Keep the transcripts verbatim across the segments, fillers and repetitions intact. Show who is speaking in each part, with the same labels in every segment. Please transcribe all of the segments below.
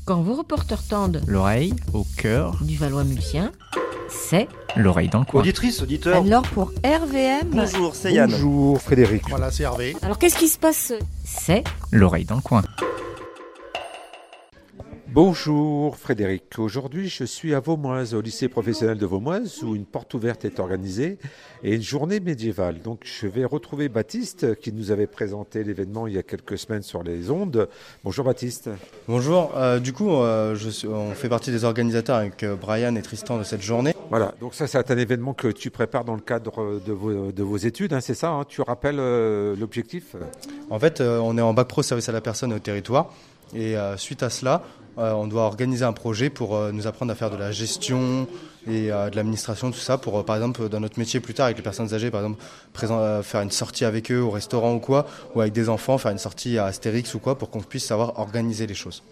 Speaker 1: Quand vos reporters tendent
Speaker 2: l'oreille au cœur
Speaker 1: du Valois-Mulsien, c'est
Speaker 2: l'oreille dans le coin.
Speaker 3: Auditrice, auditeur.
Speaker 1: alors pour R V M.
Speaker 3: Bonjour, c'est Yann.
Speaker 4: Bonjour Frédéric.
Speaker 5: Voilà, c'est Hervé.
Speaker 1: Alors qu'est-ce qui se passe? C'est
Speaker 2: L'oreille dans le coin.
Speaker 4: Bonjour Frédéric. Aujourd'hui, je suis à Vaumoise, au lycée professionnel de Vaumoise, où une porte ouverte est organisée et une journée médiévale. Donc, je vais retrouver Baptiste, qui nous avait présenté l'événement il y a quelques semaines sur les ondes. Bonjour Baptiste.
Speaker 6: Bonjour. Euh, du coup, euh, je suis, on fait partie des organisateurs avec euh, Brian et Tristan de cette journée.
Speaker 4: Voilà. Donc ça, c'est un événement que tu prépares dans le cadre de vos, de vos études, hein, c'est ça, hein? Tu rappelles euh, l'objectif?
Speaker 6: En fait, euh, on est en bac pro service à la personne et au territoire. Et euh, suite à cela, euh, on doit organiser un projet pour euh, nous apprendre à faire de la gestion et euh, de l'administration, tout ça, pour, euh, par exemple, dans notre métier plus tard, avec les personnes âgées, par exemple, présent, euh, faire une sortie avec eux au restaurant ou quoi, ou avec des enfants, faire une sortie à Astérix ou quoi, pour qu'on puisse savoir organiser les choses.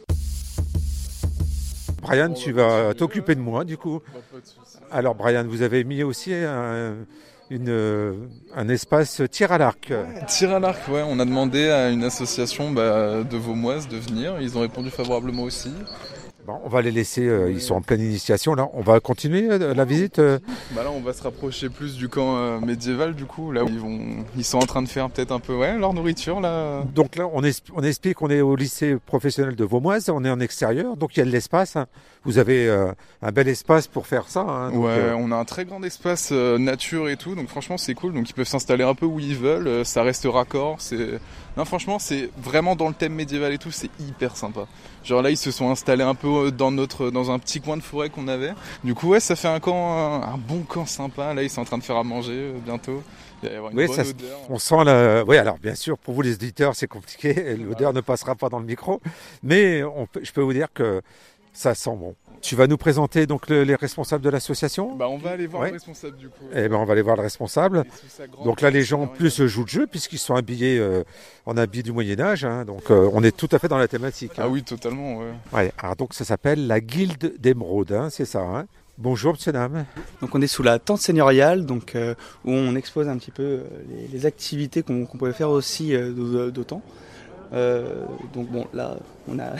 Speaker 4: Brian, tu vas t'occuper de moi, du coup. Alors, Brian, vous avez mis aussi un, une, un espace tir à l'arc.
Speaker 7: Tir à l'arc, ouais. On a demandé à une association bah, de Vaumoise de venir. Ils ont répondu favorablement aussi.
Speaker 4: Bon, on va les laisser, euh, ils sont en pleine initiation. Là, on va continuer euh, la visite. Euh.
Speaker 7: Bah là, on va se rapprocher plus du camp euh, médiéval, du coup. Là où ils, vont, ils sont en train de faire peut-être un peu ouais, leur nourriture. Là.
Speaker 4: Donc là, on, es- on explique qu'on est au lycée professionnel de Vaumoise. On est en extérieur, donc il y a de l'espace. Hein. Vous avez euh, un bel espace pour faire ça. Hein, donc,
Speaker 7: ouais,
Speaker 4: euh...
Speaker 7: on a un très grand espace euh, nature et tout. Donc franchement, c'est cool. Donc ils peuvent s'installer un peu où ils veulent. Euh, ça reste raccord. C'est... Non, franchement, c'est vraiment dans le thème médiéval et tout. C'est hyper sympa. Genre là, ils se sont installés un peu dans notre, dans un petit coin de forêt qu'on avait. Du coup, ouais, ça fait un camp, un, un bon camp sympa. Là, ils sont en train de faire à manger euh, bientôt. Il va y avoir une
Speaker 4: oui,
Speaker 7: bonne
Speaker 4: ça,
Speaker 7: odeur.
Speaker 4: On sent la. Oui, alors bien sûr, pour vous les auditeurs, c'est compliqué. L'odeur ne passera pas dans le micro, mais on peut, je peux vous dire que ça sent bon. Tu vas nous présenter donc le, les responsables de l'association?
Speaker 7: Bah, on va aller voir
Speaker 4: ouais.
Speaker 7: le responsable du coup.
Speaker 4: Eh ben, on va aller voir le responsable. Donc là, les gens en plus jouent le jeu puisqu'ils sont habillés euh, en habits du Moyen Âge. Hein, donc euh, on est tout à fait dans la thématique.
Speaker 7: Ah
Speaker 4: hein.
Speaker 7: oui, totalement. Ouais.
Speaker 4: Ouais, alors donc ça s'appelle la Guilde d'Émeraude, hein, c'est ça. Hein. Bonjour monsieur dame.
Speaker 8: Donc on est sous la tente seigneuriale, donc euh, où on expose un petit peu euh, les, les activités qu'on, qu'on pouvait faire aussi euh, d'autant. Euh, donc bon, là on a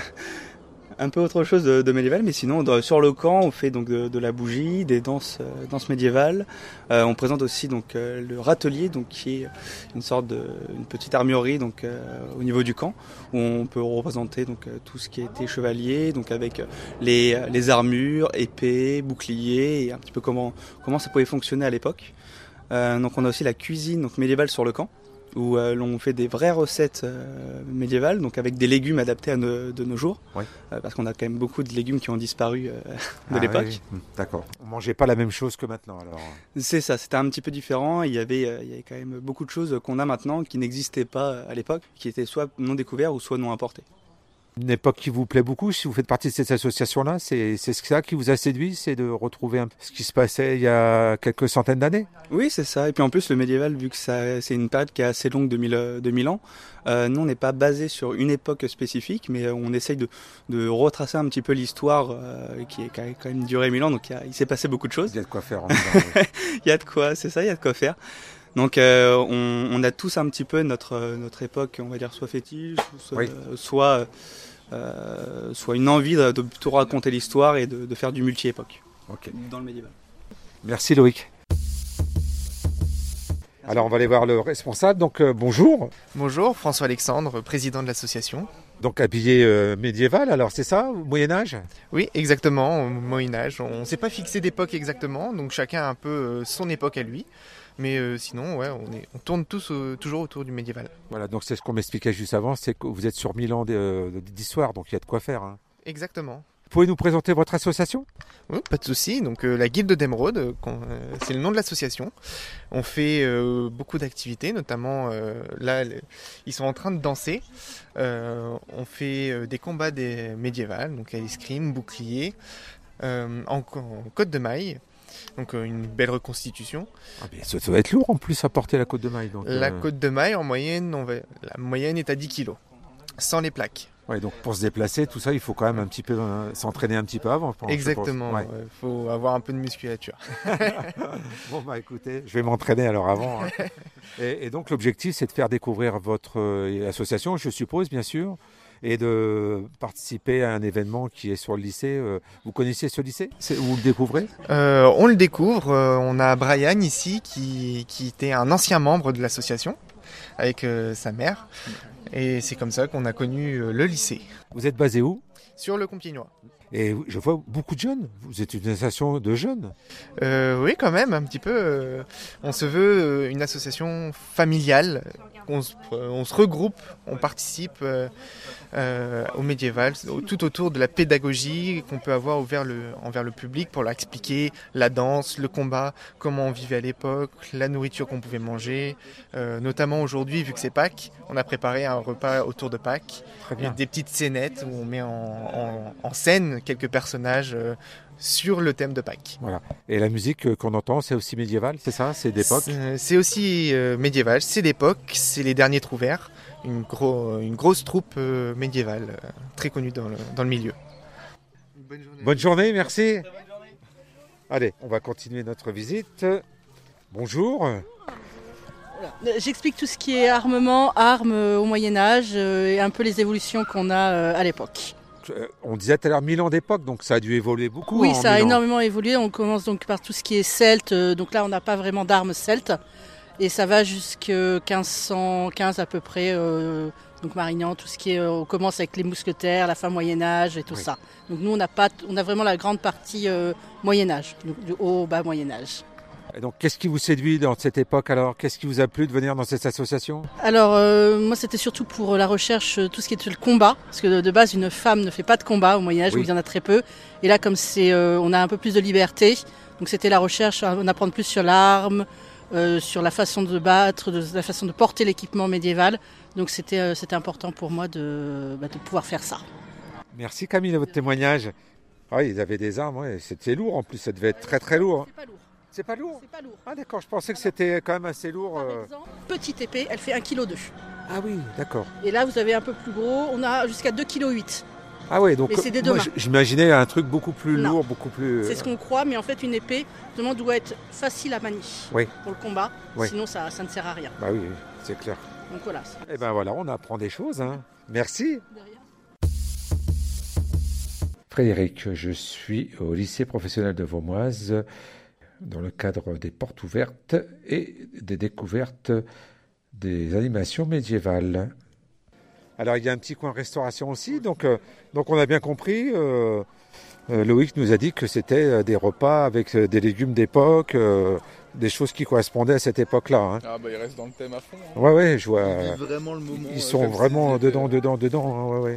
Speaker 8: un peu autre chose de, de médiéval, mais sinon dans, sur le camp on fait donc de, de la bougie, des danses, euh, danses médiévales. Euh, on présente aussi donc euh, le râtelier, donc qui est une sorte de une petite armurerie donc euh, au niveau du camp où on peut représenter donc euh, tout ce qui a été chevalier, donc avec les les armures, épées, boucliers et un petit peu comment comment ça pouvait fonctionner à l'époque. Euh, donc on a aussi la cuisine donc médiévale sur le camp, où euh, l'on fait des vraies recettes euh, médiévales, donc avec des légumes adaptés à nos, de nos jours,
Speaker 4: oui.
Speaker 8: euh, parce qu'on a quand même beaucoup de légumes qui ont disparu euh, de
Speaker 4: ah,
Speaker 8: l'époque.
Speaker 4: Oui, oui. D'accord. On mangeait pas la même chose que maintenant alors.
Speaker 8: C'est ça, c'était un petit peu différent. Il y avait, euh, il y avait quand même beaucoup de choses qu'on a maintenant qui n'existaient pas à l'époque, qui étaient soit non découvertes ou soit non importées.
Speaker 4: Une époque qui vous plaît beaucoup, si vous faites partie de cette association-là, c'est, c'est ça qui vous a séduit, c'est de retrouver un, ce qui se passait il y a quelques centaines d'années?
Speaker 8: Oui, c'est ça. Et puis en plus, le médiéval, vu que ça, c'est une période qui est assez longue de mille ans, euh, nous, on n'est pas basé sur une époque spécifique, mais on essaye de, de retracer un petit peu l'histoire euh, qui est quand même duré mille ans, donc il, y a, il s'est passé beaucoup de choses.
Speaker 4: Il y a de quoi faire. En oui.
Speaker 8: Il y a de quoi, c'est ça, il y a de quoi faire. Donc euh, on, on a tous un petit peu notre, notre époque, on va dire, soit fétiche, soit...
Speaker 4: Oui.
Speaker 8: Euh, soit Euh, soit une envie de, de plutôt raconter l'histoire et de, de faire du multi-époque
Speaker 4: okay.
Speaker 8: dans le médiéval.
Speaker 4: Merci Loïc. Alors on va aller voir le responsable, donc euh, bonjour.
Speaker 9: Bonjour, François Alexandre, président de l'association.
Speaker 4: Donc habillé euh, médiéval, alors c'est ça, au Moyen-Âge?
Speaker 9: Oui, exactement, au Moyen-Âge. On ne s'est pas fixé d'époque exactement, donc chacun a un peu euh, son époque à lui. Mais euh, sinon, ouais, on, est, on tourne tous euh, toujours autour du médiéval.
Speaker 4: Voilà, donc c'est ce qu'on m'expliquait juste avant, c'est que vous êtes sur mille ans d'histoire, donc il y a de quoi faire. Hein.
Speaker 9: Exactement.
Speaker 4: Pouvez nous présenter votre association?
Speaker 9: Oui, pas de souci. Donc euh, la Guilde d'Émeraude, euh, euh, c'est le nom de l'association. On fait euh, beaucoup d'activités, notamment euh, là, le, ils sont en train de danser. Euh, on fait euh, des combats des médiévals, donc escrime, bouclier, euh, en, en côte de maille. Donc euh, une belle reconstitution.
Speaker 4: Ah, mais ça, ça va être lourd en plus à porter la côte de maille. Donc,
Speaker 9: la
Speaker 4: euh...
Speaker 9: côte de maille, en moyenne, on va... la moyenne est à dix kilos, sans les plaques.
Speaker 4: Ouais, donc pour se déplacer, tout ça, il faut quand même un petit peu euh, s'entraîner un petit peu avant. Je pense,
Speaker 9: exactement, il
Speaker 4: ouais.
Speaker 9: euh, faut avoir un peu de musculature.
Speaker 4: Bon bah écoutez, je vais m'entraîner alors avant. Hein. et, et donc l'objectif, c'est de faire découvrir votre euh, association, je suppose, bien sûr. et de participer à un événement qui est sur le lycée. Vous connaissiez ce lycée? Vous le découvrez?
Speaker 9: euh, On le découvre. Euh, on a Brian ici qui, qui était un ancien membre de l'association avec euh, sa mère. Et c'est comme ça qu'on a connu euh, le lycée.
Speaker 4: Vous êtes basé où?
Speaker 9: Sur le Compiègnois.
Speaker 4: Et je vois beaucoup de jeunes. Vous êtes une association de jeunes?
Speaker 9: euh, Oui, quand même, un petit peu. Euh, on se veut euh, une association familiale. On se, on se regroupe, on participe euh, euh, au médiéval, tout autour de la pédagogie qu'on peut avoir envers le, envers le public pour leur expliquer la danse, le combat, comment on vivait à l'époque, la nourriture qu'on pouvait manger. Euh, notamment aujourd'hui, vu que c'est Pâques, on a préparé un repas autour de Pâques.
Speaker 4: Très bien.
Speaker 9: Des petites scénettes où on met en, en, en scène quelques personnages euh, sur le thème de Pâques.
Speaker 4: Voilà. Et la musique qu'on entend, c'est aussi médiéval, c'est ça? C'est d'époque?
Speaker 9: C'est, c'est aussi euh, médiéval, c'est d'époque, c'est les derniers trouvères, une, gros, une grosse troupe euh, médiévale, euh, très connue dans le, dans le milieu.
Speaker 4: Bonne journée. Bonne journée, merci. Allez, on va continuer notre visite. Bonjour.
Speaker 3: J'explique tout ce qui est armement, armes euh, au Moyen-Âge euh, et un peu les évolutions qu'on a euh, à l'époque.
Speaker 4: On disait tout à l'heure mille ans d'époque, donc ça a dû évoluer beaucoup.
Speaker 3: Oui,
Speaker 4: en
Speaker 3: ça a
Speaker 4: mille ans.
Speaker 3: énormément évolué. On commence donc par tout ce qui est celte. euh, Donc là, on n'a pas vraiment d'armes celtes. Et ça va jusqu'à quinze cent quinze à peu près. euh, Donc Marignan, tout ce qui est. euh, On commence avec les mousquetaires, la fin Moyen-Âge et tout
Speaker 4: Oui.
Speaker 3: ça. Donc nous, on a, pas, on a vraiment la grande partie euh, Moyen-Âge, donc du haut au bas Moyen-Âge.
Speaker 4: Et donc, qu'est-ce qui vous séduit dans cette époque alors? Qu'est-ce qui vous a plu de venir dans cette association?
Speaker 3: Alors euh, moi c'était surtout pour la recherche, euh, tout ce qui est le combat, parce que de, de base une femme ne fait pas de combat au Moyen-Âge,
Speaker 4: Oui.
Speaker 3: où il y en a très peu. Et là comme c'est, euh, on a un peu plus de liberté, donc c'était la recherche, en apprendre plus sur l'arme, euh, sur la façon de battre, de, la façon de porter l'équipement médiéval. Donc c'était, euh, c'était important pour moi de, bah, de pouvoir faire ça.
Speaker 4: Merci Camille de votre témoignage. Ah oui, ils avaient des armes, ouais. C'était lourd en plus, ça devait être très très lourd. hein.
Speaker 3: C'est pas lourd.
Speaker 4: C'est pas lourd?
Speaker 3: C'est pas lourd.
Speaker 4: Ah d'accord, je pensais que c'était quand même assez lourd.
Speaker 3: Par
Speaker 4: euh.
Speaker 3: exemple, petite épée, elle fait un virgule deux kilos.
Speaker 4: Ah oui, d'accord.
Speaker 3: Et là vous avez un peu plus gros, on a jusqu'à deux virgule huit kilos.
Speaker 4: Ah oui, donc
Speaker 3: Mais c'est des deux
Speaker 4: moi,
Speaker 3: mains.
Speaker 4: j- j'imaginais un truc beaucoup plus
Speaker 3: Non.
Speaker 4: lourd, beaucoup plus...
Speaker 3: C'est ce qu'on croit, mais en fait une épée justement, doit être facile à manier
Speaker 4: Oui.
Speaker 3: pour le combat,
Speaker 4: Oui.
Speaker 3: sinon ça, ça ne sert à rien.
Speaker 4: Bah oui, oui, c'est clair.
Speaker 3: Donc voilà.
Speaker 4: Eh ben voilà, on apprend des choses. Hein. Merci. Frédéric, je suis au lycée professionnel de Vaumoise dans le cadre des portes ouvertes et des découvertes des animations médiévales. Alors il y a un petit coin restauration aussi, donc, euh, donc on a bien compris, euh, euh, Loïc nous a dit que c'était euh, des repas avec euh, des légumes d'époque, euh, des choses qui correspondaient à cette époque-là. Hein.
Speaker 7: Ah bah il reste dans le thème à fond. Hein.
Speaker 4: Ouais, ouais, je vois.
Speaker 7: Ils vivent vraiment le moment.
Speaker 4: Ils
Speaker 7: euh,
Speaker 4: sont
Speaker 7: comme si
Speaker 4: vraiment
Speaker 7: c'était,
Speaker 4: dedans,
Speaker 7: euh,
Speaker 4: dedans, dedans. hein, ouais, ouais.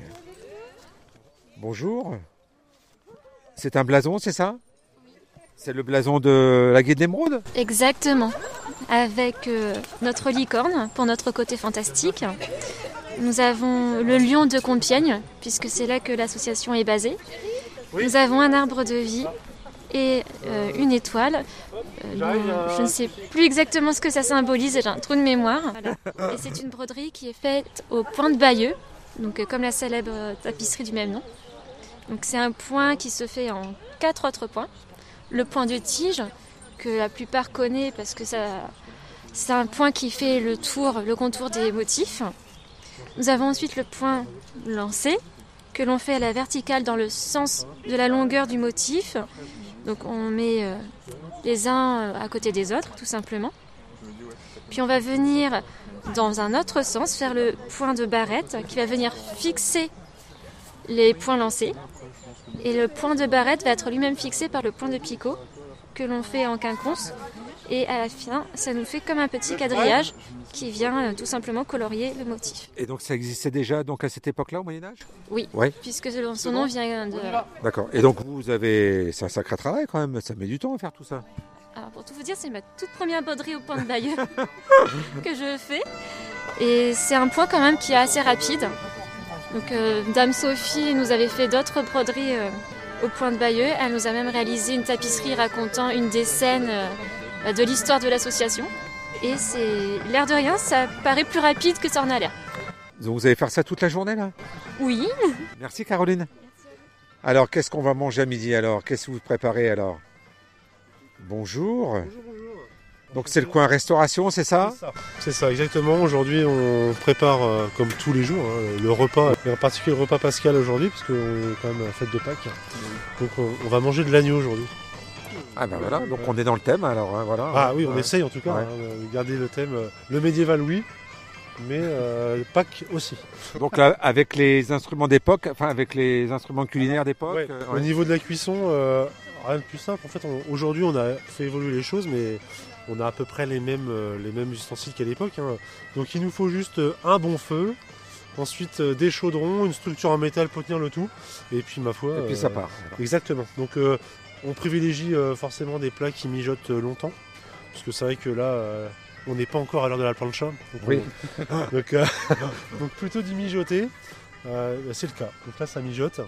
Speaker 4: Bonjour. C'est un blason, c'est ça? C'est le blason de la Guilde d'Émeraude?
Speaker 5: Exactement. Avec euh, notre licorne pour notre côté fantastique. Nous avons le lion de Compiègne, puisque c'est là que l'association est basée. Nous avons un arbre de vie et euh, une étoile. Euh, nous- je ne sais plus exactement ce que ça symbolise, j'ai un trou de mémoire. Voilà. Et c'est une broderie qui est faite au point de Bayeux, donc euh, comme la célèbre euh, tapisserie du même nom. Donc c'est un point qui se fait en quatre autres points. Le point de tige, que la plupart connaissent parce que ça, c'est un point qui fait le tour, le contour des motifs. Nous avons ensuite le point lancé, que l'on fait à la verticale dans le sens de la longueur du motif. Donc on met euh, les uns à côté des autres, tout simplement. Puis on va venir dans un autre sens, faire le point de barrette, qui va venir fixer les points lancés. Et le point de barrette va être lui-même fixé par le point de picot, que l'on fait en quinconce. Et à la fin, ça nous fait comme un petit quadrillage qui vient euh, tout simplement colorier le motif.
Speaker 4: Et donc ça existait déjà donc à cette époque-là au Moyen-Âge?
Speaker 5: Oui,
Speaker 4: Ouais.
Speaker 5: puisque son nom vient de...
Speaker 4: D'accord. Et donc vous avez... C'est un sacré travail quand même, ça met du temps à faire tout ça.
Speaker 5: Alors pour tout vous dire, c'est ma toute première broderie au point de Bayeux que je fais. Et c'est un point quand même qui est assez rapide. Donc euh, Dame Sophie nous avait fait d'autres broderies euh, au point de Bayeux. Elle nous a même réalisé une tapisserie racontant une des scènes euh, de l'histoire de l'association. Et c'est l'air de rien, ça paraît plus rapide que ça en a l'air.
Speaker 4: Donc vous allez faire ça toute la journée là?
Speaker 5: Oui.
Speaker 4: Merci Caroline. Alors qu'est-ce qu'on va manger à midi alors? Qu'est-ce que vous préparez alors? Bonjour. Bonjour, bonjour. Donc c'est le coin restauration, c'est ça?
Speaker 10: C'est ça, c'est ça, exactement. Aujourd'hui, on prépare, euh, comme tous les jours, hein, le repas, et en particulier le repas pascal aujourd'hui, parce qu'on est quand même à la fête de Pâques. Donc on, on va manger de l'agneau aujourd'hui.
Speaker 4: Ah ben voilà, donc on est dans le thème alors, hein, voilà.
Speaker 10: Ah oui, on
Speaker 4: ouais.
Speaker 10: essaye en tout cas,
Speaker 4: Ouais.
Speaker 10: hein, de garder le thème, euh, le médiéval oui, mais euh, Pâques aussi.
Speaker 4: Donc là, avec les instruments d'époque, enfin avec les instruments culinaires d'époque.
Speaker 10: Ouais.
Speaker 4: euh,
Speaker 10: Au
Speaker 4: ouais.
Speaker 10: niveau de la cuisson, euh, rien de plus simple. En fait, on- aujourd'hui, on a fait évoluer les choses, mais on a à peu près les mêmes, euh, les mêmes ustensiles qu'à l'époque. hein. Donc, il nous faut juste euh, un bon feu, ensuite euh, des chaudrons, une structure en métal pour tenir le tout, et puis ma foi.
Speaker 4: Et puis
Speaker 10: euh,
Speaker 4: ça part. alors.
Speaker 10: Exactement. Donc, euh, on privilégie euh, forcément des plats qui mijotent euh, longtemps, parce que c'est vrai que là. euh, on n'est pas encore à l'heure de la plancha. Donc,
Speaker 4: Oui.
Speaker 10: on- donc, euh, donc plutôt du mijoter. Euh, c'est le cas. Donc là, ça mijote.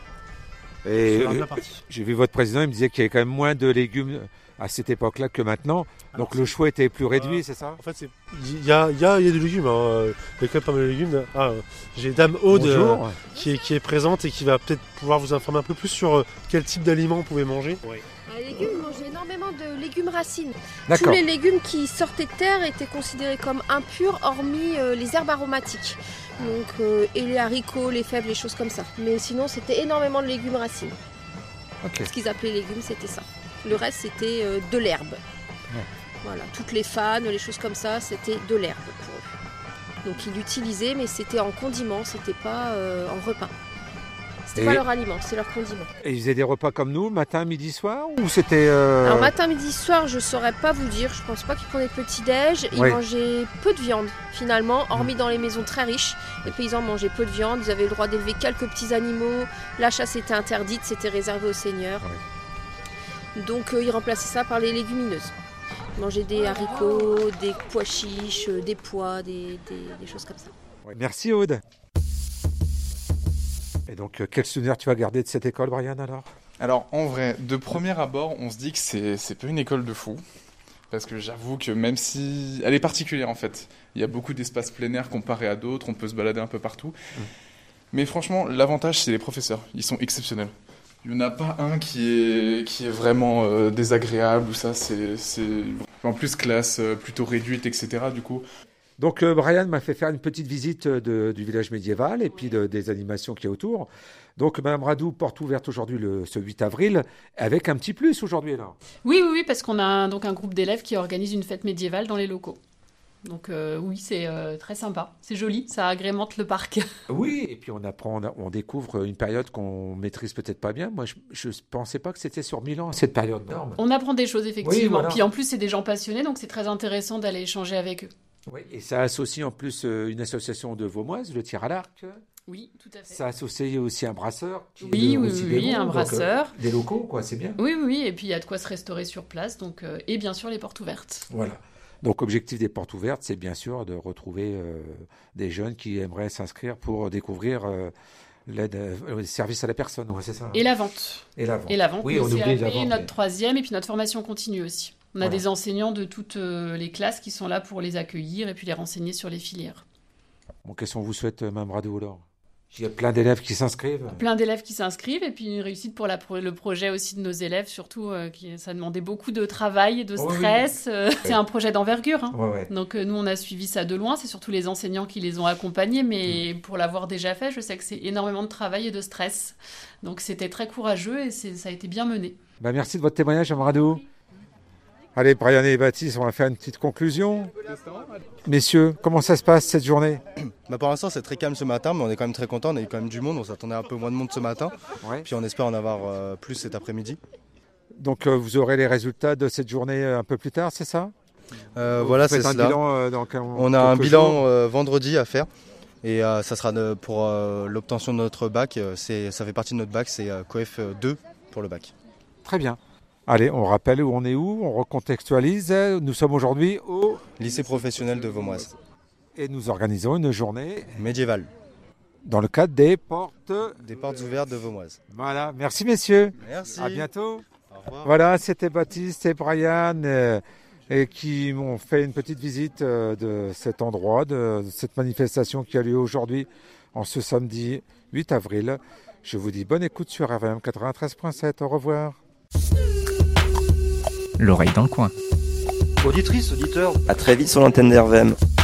Speaker 4: Et
Speaker 10: C'est la
Speaker 4: euh,
Speaker 10: première partie.
Speaker 4: j'ai vu votre président, il me disait qu'il y avait quand même moins de légumes à cette époque-là que maintenant. Donc le choix était plus réduit, c'est ça?
Speaker 10: En fait, c'est- il y a, il y, a, il y a des légumes. Hein. Il y a quand même pas mal de légumes. Ah, euh, j'ai Dame Aude euh,
Speaker 4: Bonjour.
Speaker 10: qui, est, qui est présente et qui va peut-être pouvoir vous informer un peu plus sur euh, quel type d'aliments vous pouvez manger.
Speaker 11: Les légumes, on mangeait énormément de légumes racines. Tous
Speaker 4: D'accord.
Speaker 11: les légumes qui sortaient de terre étaient considérés comme impurs, hormis euh, les herbes aromatiques. Donc, euh, et les haricots, les fèves, les choses comme ça. Mais sinon, c'était énormément de légumes racines.
Speaker 4: Ok.
Speaker 11: Ce qu'ils appelaient légumes, c'était ça. Le reste, c'était euh, de l'herbe. Voilà, toutes les fanes, les choses comme ça, c'était de l'herbe pour eux. Donc, ils l'utilisaient, mais c'était en condiment, c'était pas euh, en repas. C'était
Speaker 4: Et-
Speaker 11: pas leur aliment, c'est leur condiment.
Speaker 4: Et ils faisaient des repas comme nous, matin, midi, soir? Ou c'était. euh,
Speaker 11: Alors matin, midi, soir, je saurais pas vous dire. Je pense pas qu'ils prenaient petit-déj. Ils
Speaker 4: Oui.
Speaker 11: mangeaient peu de viande finalement, hormis dans les maisons très riches. Les paysans mangeaient peu de viande. Ils avaient le droit d'élever quelques petits animaux. La chasse était interdite, c'était réservé aux seigneurs. Donc euh, ils remplaçaient ça par les légumineuses. Ils mangeaient des haricots, des pois chiches, euh, des pois, des, des- des choses comme ça.
Speaker 4: Ouais. Merci Aude. Et donc, euh, quel souvenir tu vas garder de cette école, Brian, alors?
Speaker 7: Alors, en vrai, de premier abord, on se dit que c'est, c'est pas une école de fou. Parce que j'avoue que même si... Elle est particulière, en fait. Il y a beaucoup d'espaces plein air comparé à d'autres. On peut se balader un peu partout.
Speaker 4: Mmh.
Speaker 7: Mais franchement, l'avantage, c'est les professeurs. Ils sont exceptionnels. Il n'y en a pas un qui est, qui est vraiment euh, désagréable ou ça. C'est, c'est... En plus, classe euh, plutôt réduite, et cetera. Du coup,
Speaker 4: Donc, euh, Brian m'a fait faire une petite visite de- du village médiéval et puis de- des animations qu'il y a autour. Donc, Madame Radou, porte ouverte aujourd'hui le, ce huit avril, avec un petit plus aujourd'hui, là.
Speaker 12: Oui, oui, oui, parce qu'on a un- donc un groupe d'élèves qui organise une fête médiévale dans les locaux. Donc euh, oui, c'est euh, très sympa. C'est joli, ça agrémente le parc.
Speaker 4: Oui, et puis on apprend, on, on découvre une période qu'on maîtrise peut-être pas bien. Moi, je ne pensais pas que c'était sur mille ans, cette période d'armes.
Speaker 12: On apprend des choses, effectivement.
Speaker 4: Oui, voilà.
Speaker 12: Puis en plus, c'est des gens passionnés, donc c'est très intéressant d'aller échanger avec eux.
Speaker 4: Oui, et ça associe en plus euh, une association de Vaumoise, le tir à l'arc.
Speaker 12: Oui, tout à fait.
Speaker 4: Ça associe aussi un brasseur. qui
Speaker 12: Oui,
Speaker 4: est
Speaker 12: oui,
Speaker 4: aussi
Speaker 12: oui,
Speaker 4: des
Speaker 12: oui,
Speaker 4: bons,
Speaker 12: un
Speaker 4: donc,
Speaker 12: brasseur.
Speaker 4: euh, des locaux, quoi, c'est bien.
Speaker 12: Oui, oui, oui, et puis il y a de quoi se restaurer sur place, donc, euh, et bien sûr les portes ouvertes.
Speaker 4: Voilà. Donc, objectif des portes ouvertes, c'est bien sûr de retrouver euh, des jeunes qui aimeraient s'inscrire pour découvrir euh, l'aide, euh, le service à la personne. Ouais, c'est ça.
Speaker 12: Et la vente.
Speaker 4: Et la vente.
Speaker 12: Et la vente,
Speaker 4: Oui,
Speaker 12: le
Speaker 4: on oublie
Speaker 12: C A P,
Speaker 4: la vente,
Speaker 12: notre
Speaker 4: mais-
Speaker 12: troisième, et puis notre formation continue aussi. On a
Speaker 4: Voilà.
Speaker 12: des enseignants de toutes euh, les classes qui sont là pour les accueillir et puis les renseigner sur les filières.
Speaker 4: Bon, qu'est-ce qu'on vous souhaite, euh, Mme Radou, alors? Il y a plein d'élèves qui s'inscrivent.
Speaker 12: Plein d'élèves qui s'inscrivent et puis une réussite pour, la, pour le projet aussi de nos élèves, surtout euh, qui, ça demandait beaucoup de travail, de
Speaker 4: Oh oui.
Speaker 12: stress. euh, c'est un projet d'envergure. hein.
Speaker 4: Ouais, ouais.
Speaker 12: Donc euh, nous, on a suivi ça de loin. C'est surtout les enseignants qui les ont accompagnés, mais
Speaker 4: Mm.
Speaker 12: pour l'avoir déjà fait, je sais que c'est énormément de travail et de stress. Donc c'était très courageux et c'est- ça a été bien mené.
Speaker 4: Bah, merci de votre témoignage, Mme Radou. Allez, Brian et Baptiste, on va faire une petite conclusion. Messieurs, comment ça se passe cette journée?
Speaker 6: Bah pour l'instant c'est très calme ce matin, mais on est quand même très content, on a eu quand même du monde, on s'attendait à un peu moins de monde ce matin,
Speaker 4: Ouais.
Speaker 6: puis on espère en avoir euh, plus cet après-midi.
Speaker 4: Donc, euh, vous aurez les résultats de cette journée euh, un peu plus tard, c'est ça?
Speaker 6: Euh,
Speaker 4: Vous
Speaker 6: voilà,
Speaker 4: faites
Speaker 6: c'est
Speaker 4: un
Speaker 6: cela.
Speaker 4: bilan, euh, dans quel-
Speaker 6: On a un
Speaker 4: quelques
Speaker 6: bilan
Speaker 4: jours.
Speaker 6: euh, vendredi à faire, et euh, ça sera de- pour euh, l'obtention de notre bac, euh, c'est, ça fait partie de notre bac, c'est euh, Coef deux pour le bac.
Speaker 4: Très bien. Allez, on rappelle où on est où, on recontextualise. Nous sommes aujourd'hui au
Speaker 6: Lycée professionnel de Vaumoise.
Speaker 4: Et nous organisons une journée
Speaker 6: médiévale
Speaker 4: dans le cadre des portes
Speaker 6: des portes ouvertes de Vaumoise.
Speaker 4: Voilà, merci messieurs.
Speaker 6: Merci.
Speaker 4: À bientôt.
Speaker 6: Au revoir.
Speaker 4: Voilà, c'était Baptiste et Brian euh, et qui m'ont fait une petite visite euh, de cet endroit, de, de cette manifestation qui a lieu aujourd'hui, en ce samedi huit avril. Je vous dis bonne écoute sur R V M quatre-vingt-treize point sept. Au revoir.
Speaker 2: L'oreille dans le coin.
Speaker 13: Auditrice, auditeur,
Speaker 14: À très vite sur l'antenne d'R V M.